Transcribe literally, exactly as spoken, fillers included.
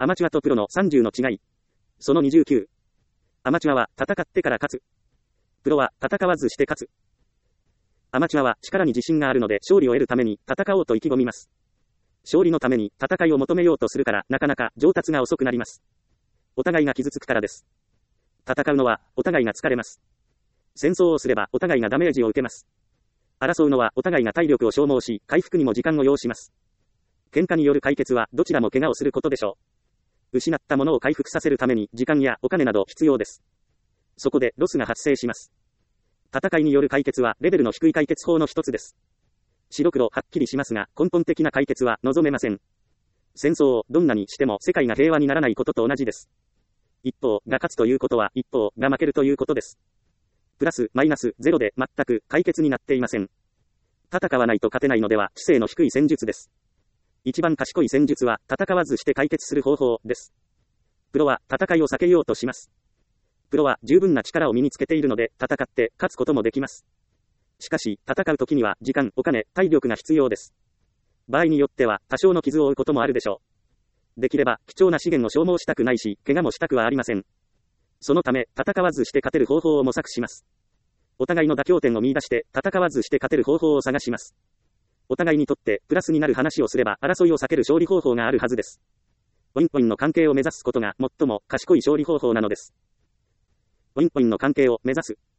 アマチュアとプロのさんじゅうの違い。そのにじゅうきゅう。アマチュアは戦ってから勝つ。プロは戦わずして勝つ。アマチュアは力に自信があるので勝利を得るために戦おうと意気込みます。勝利のために戦いを求めようとするからなかなか上達が遅くなります。お互いが傷つくからです。戦うのはお互いが疲れます。戦争をすればお互いがダメージを受けます。争うのはお互いが体力を消耗し、回復にも時間を要します。喧嘩による解決はどちらも怪我をすることでしょう。失ったものを回復させるために時間やお金など必要です。そこでロスが発生します。戦いによる解決はレベルの低い解決法の一つです。白黒はっきりしますが、根本的な解決は望めません。戦争をどんなにしても世界が平和にならないことと同じです。一方が勝つということは一方が負けるということです。プラスマイナスゼロで全く解決になっていません。戦わないと勝てないのでは知性の低い戦術です。一番賢い戦術は戦わずして解決する方法です。プロは戦いを避けようとします。プロは十分な力を身につけているので戦って勝つこともできます。しかし戦う時には時間、お金、体力が必要です。場合によっては多少の傷を負うこともあるでしょう。できれば貴重な資源を消耗したくないし、怪我もしたくはありません。そのため戦わずして勝てる方法を模索します。お互いの妥協点を見出して戦わずして勝てる方法を探します。お互いにとってプラスになる話をすれば争いを避ける勝利方法があるはずです。ウィンウィンの関係を目指すことが最も賢い勝利方法なのです。ウィンウィンの関係を目指す。